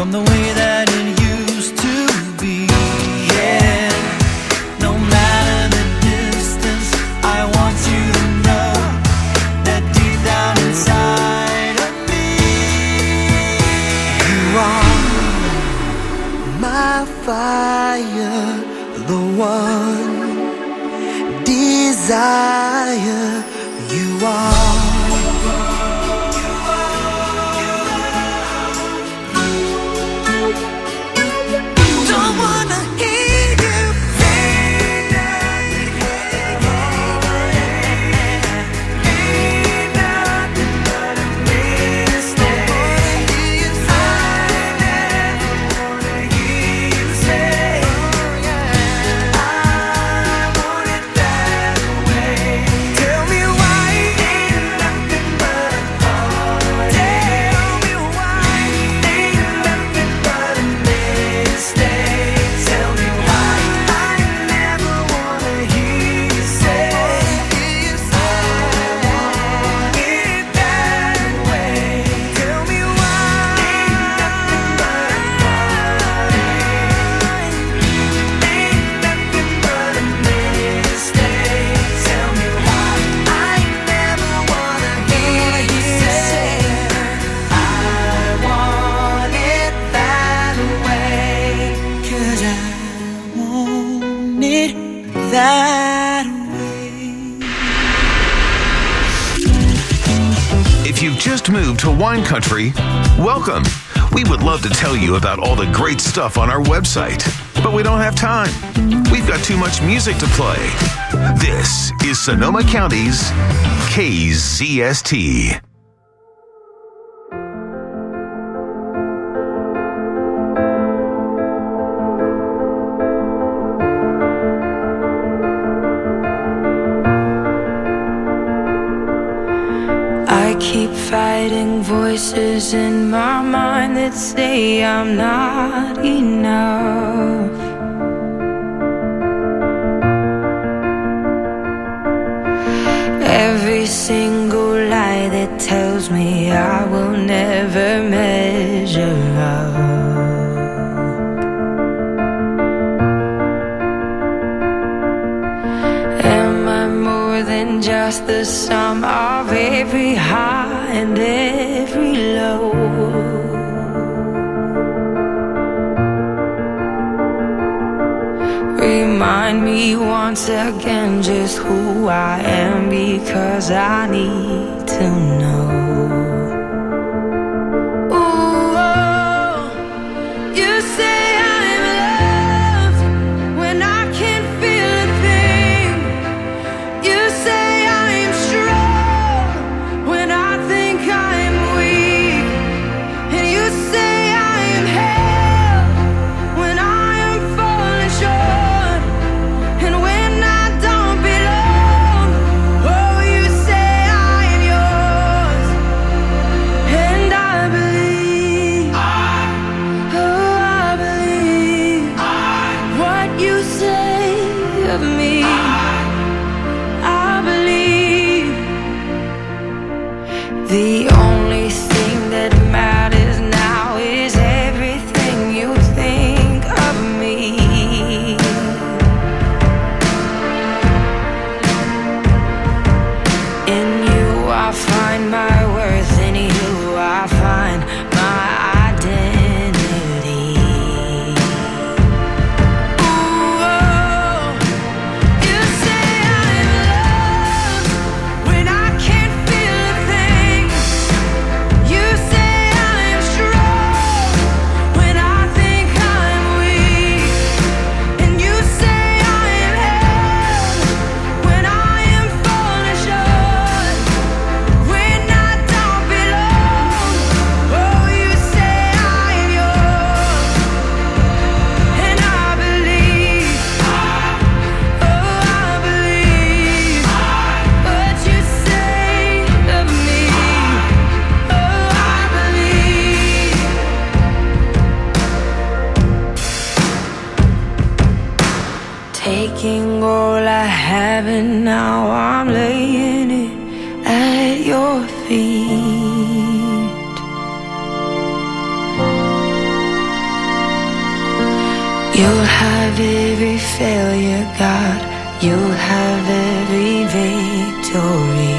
from the way that it used to be. Yeah, no matter the distance, I want you to know that deep down inside of me, you are my fire, the one desire. You are. That way. If you've just moved to Wine Country, welcome. We would love to tell you about all the great stuff on our website, but we don't have time. We've got too much music to play. This is Sonoma County's KZST. Keep fighting voices in my mind that say I'm not enough. Every single lie that tells me I will never measure up. Am I more than just the sum of every high and every low? Remind me once again just who I am, because I need to know. Ooh, oh, you say I'm loved when I can't feel a thing. You say I'm strong when I think I'm weak. And you say I am held when I am falling short. And when I don't belong, oh, you say I am yours. And I believe, oh, I believe what you say of me. I believe the only thing that matters now is everything you think of me. In you I find my worth, in you I find my identity. Ooh, oh, you say I'm loved when I can't feel a thing. You say I'm strong when I think I'm weak. And you say I am held when I am falling short. When I don't belong, oh, you say I am yours. And I believe, oh, I believe what you say of me. Oh, I believe. Taking all I have and now I'm laying it at your feet. You'll have every failure, God. You'll have every victory.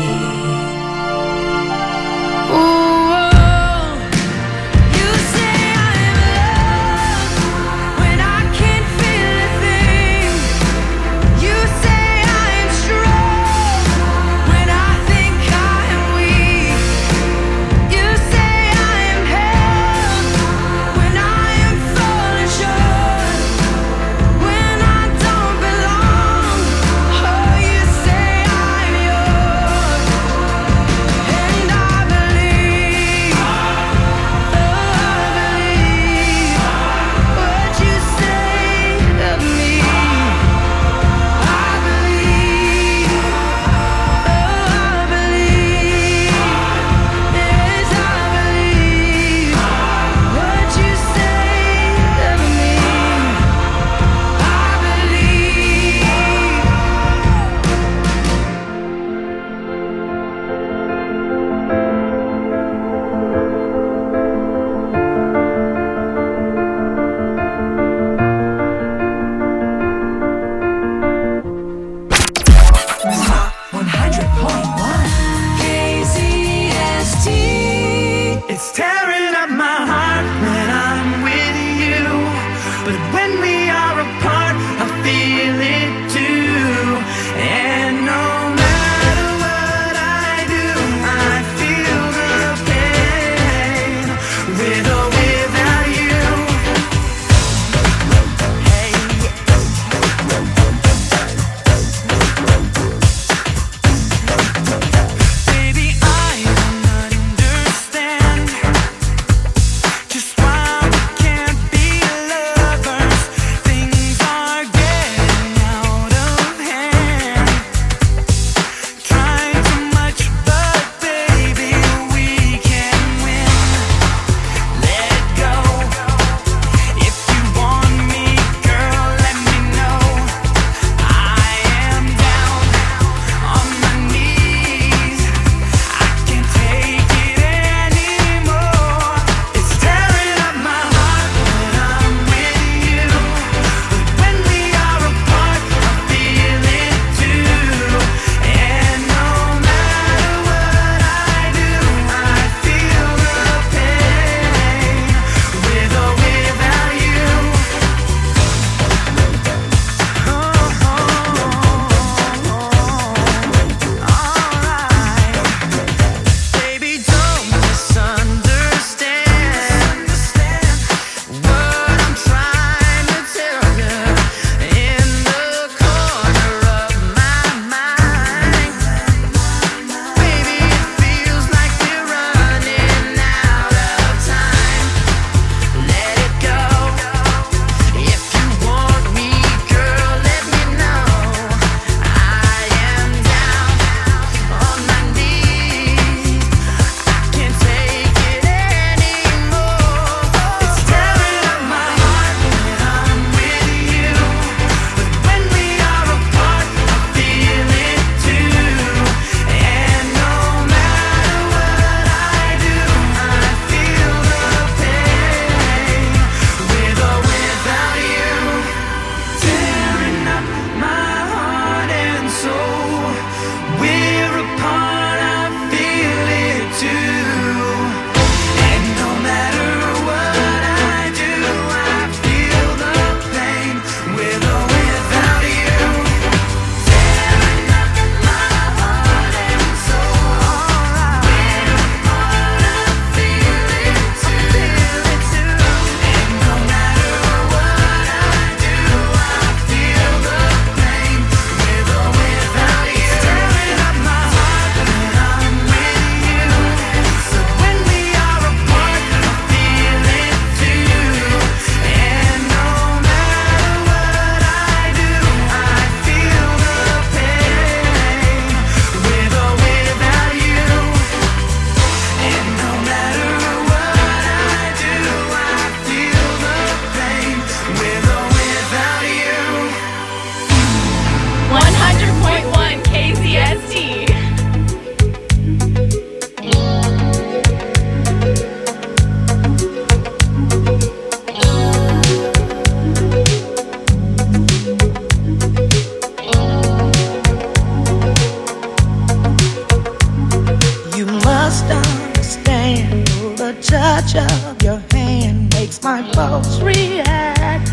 might folks react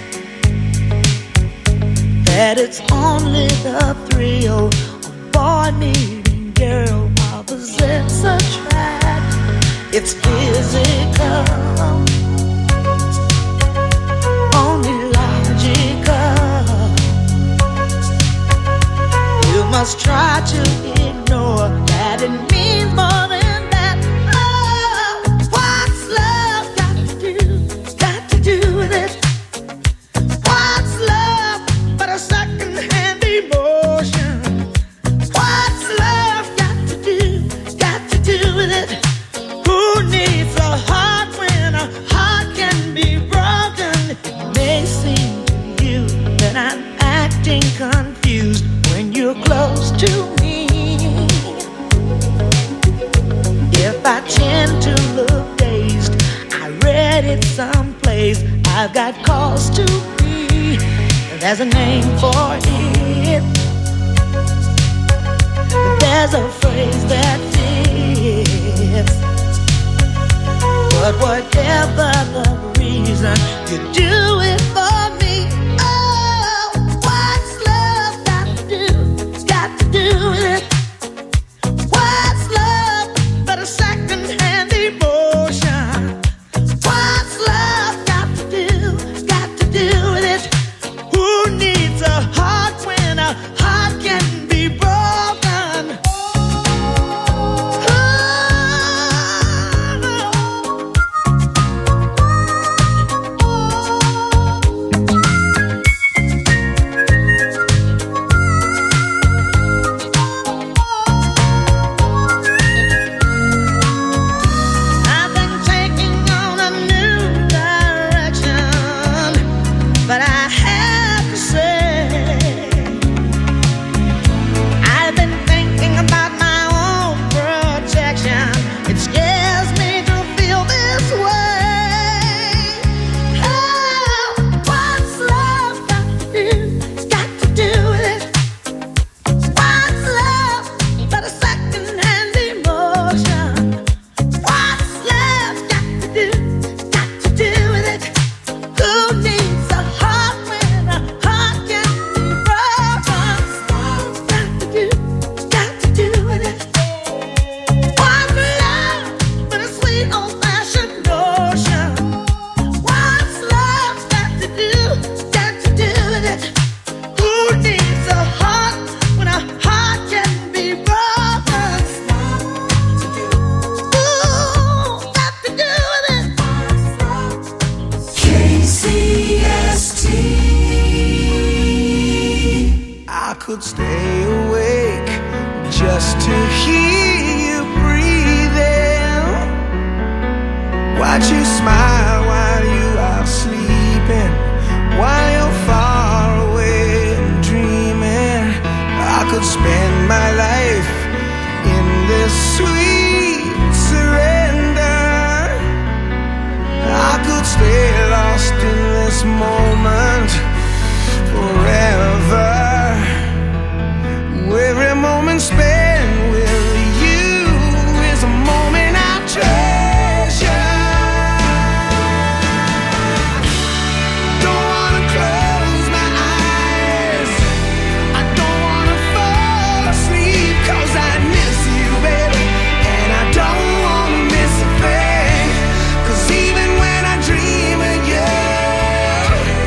that it's only the thrill of boy meeting girl, opposites attract. It's physical, only logical. You must try to ignore that it means more than that. Oh, what's love got to do with it? What's love but a second-hand emotion? What's love got to do with it? Who needs a heart when a heart can be broken? It may seem to you that I'm acting confused when you're close to me. If I tend to look dazed, I read it someplace. I've got cause to be. There's a name for it. There's a phrase that fits. But whatever the reason, you do it for me. Oh, what's love got to do with it? What's love but a second-hand emotion? What's love got to do with it? Who needs a heart when a heart can be broken? I've been taking on a new direction, but I have to say, I've been thinking about my own protection. It scares me to feel this way. Oh, what's love got to do with it? What's love but a second-hand emotion? What's love got to do with it? Who needs a heart when a heart can be broken? What's got to do with it? What's love but a sweet old-fashioned notion? What's love got to do with it? Who needs a heart when a heart can be broken? Who got to do with it? KCST. I could stay awake just to hear you breathing, watch you smile while you are sleeping, while you're far away and dreaming. I could spend my life in this sweet surrender. I could stay lost in this moment forever. Every moment spent with you is a moment I treasure. Don't wanna close my eyes, I don't wanna fall asleep, 'cause I miss you, baby, and I don't wanna miss a thing. 'Cause even when I dream of you,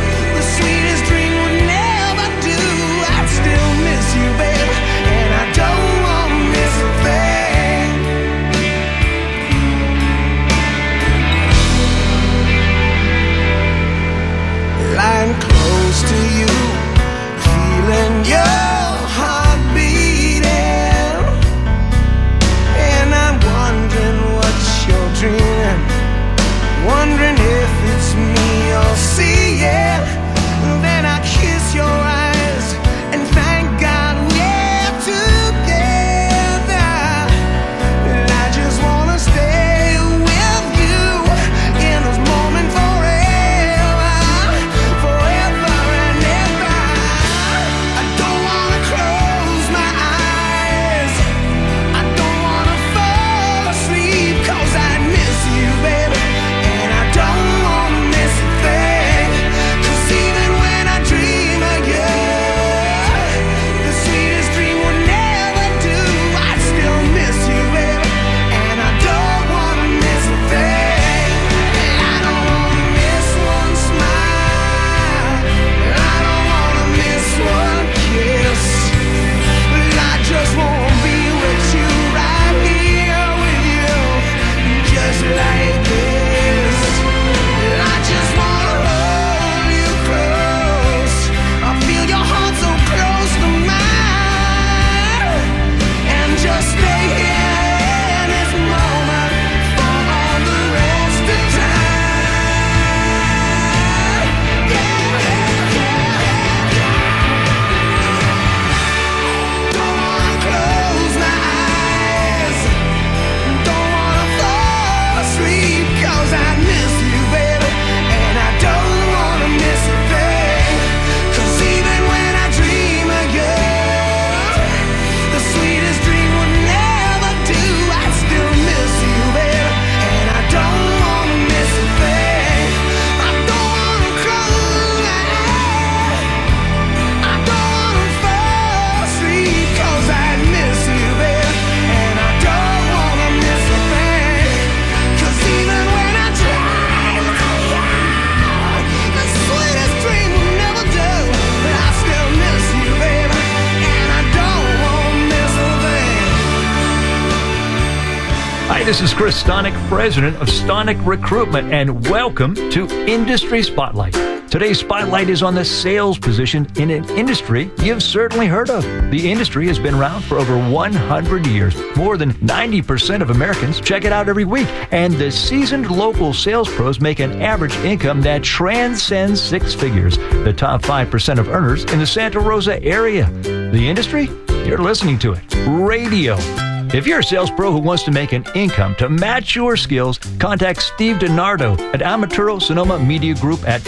Hi, this is Chris Stonick, president of Stonick Recruitment, and welcome to Industry Spotlight. Today's spotlight is on the sales position in an industry you've certainly heard of. The industry has been around for over 100 years. More than 90% of Americans check it out every week, and the seasoned local sales pros make an average income that transcends six figures. The top 5% of earners in the Santa Rosa area. The industry? You're listening to it. Radio. If you're a sales pro who wants to make an income to match your skills, contact Steve DiNardo at Amaturo Sonoma Media Group at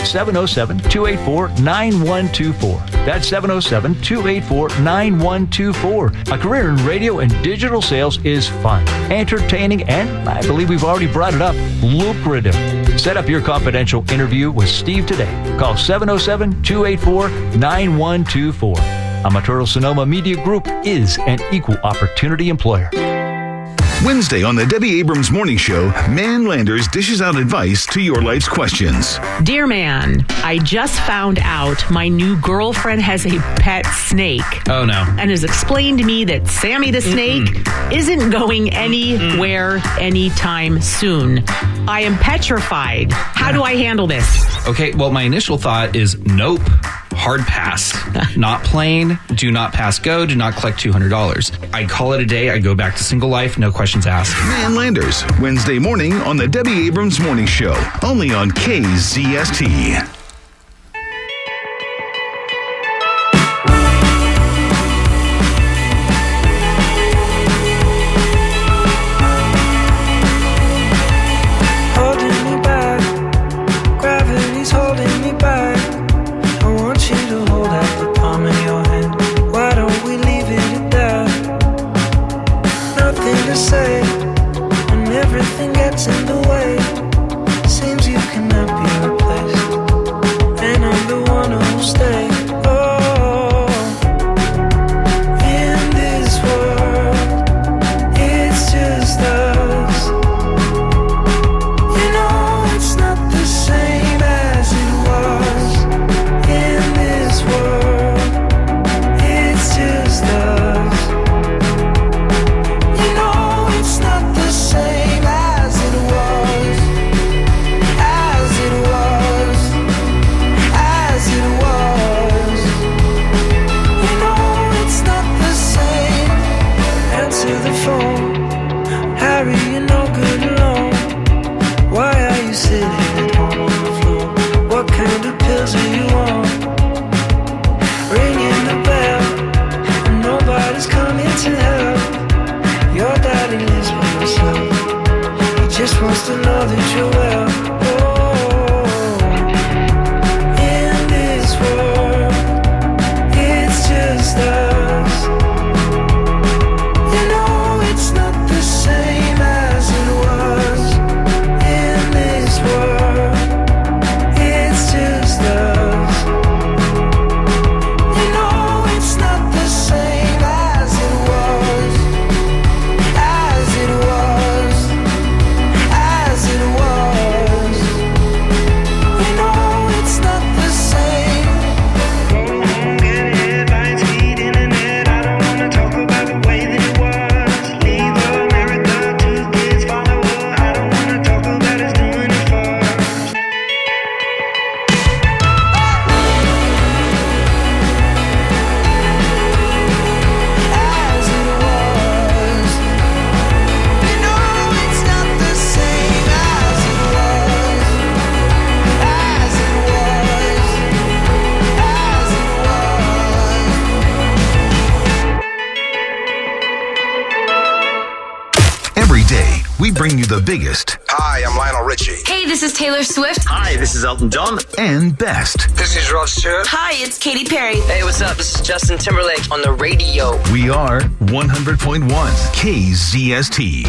707-284-9124. That's 707-284-9124. A career in radio and digital sales is fun, entertaining, and I believe we've already brought it up, lucrative. Set up your confidential interview with Steve today. Call 707-284-9124. Amaturo Sonoma Media Group is an equal opportunity employer. Wednesday on the Debbie Abrams Morning Show, Man Landers dishes out advice to your life's questions. Dear man, I just found out my new girlfriend has a pet snake. Oh, no. And has explained to me that Sammy the snake isn't going anywhere anytime soon. I am petrified. How do I handle this? Okay, well, my initial thought is nope. Hard pass. Not playing. Do not pass go. Do not collect $200. I call it a day. I go back to single life. No questions asked. Man Landers, Wednesday morning on the Debbie Abrams Morning Show, only on KZST. Bring you the biggest. Hi, I'm Lionel Richie. Hey, this is Taylor Swift. Hi, this is Elton John. And best. This is Rod Stewart. Hi, it's Katy Perry. Hey, what's up? This is Justin Timberlake on the radio. We are 100.1 KZST.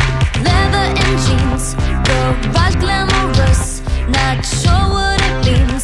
Not sure what it means.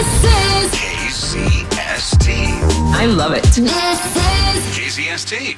This is KZST. I love it. This is KZST.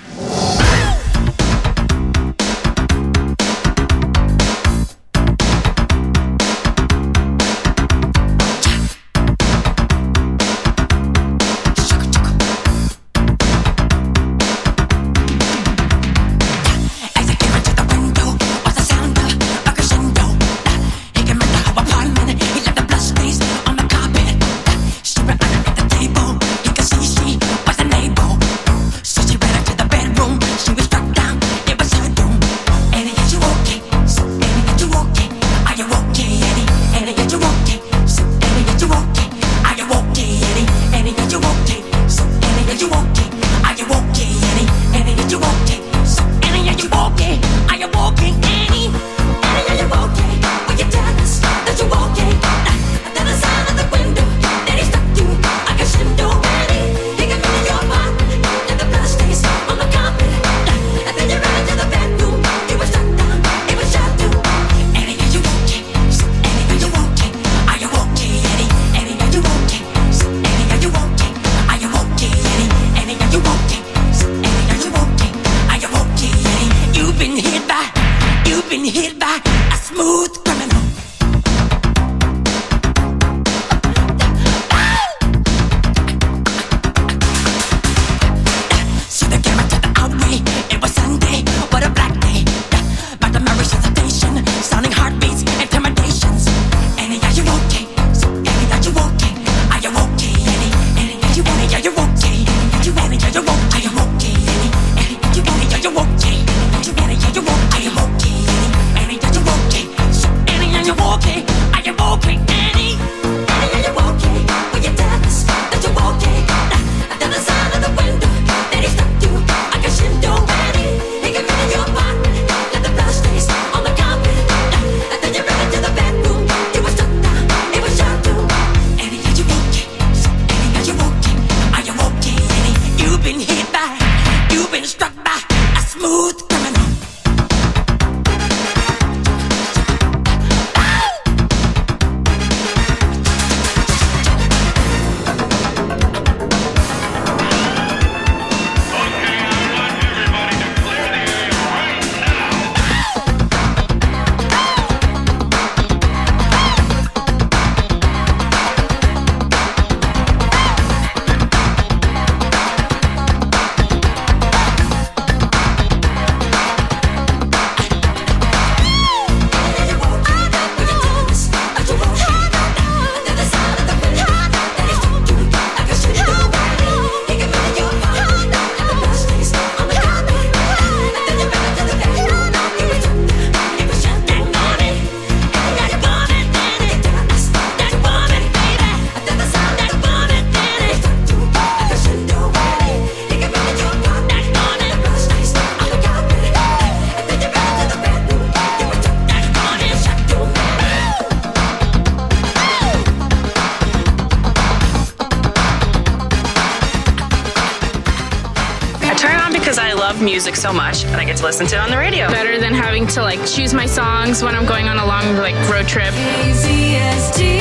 Music so much, and I get to listen to it on the radio. Better than having to choose my songs when I'm going on a long road trip. KZST.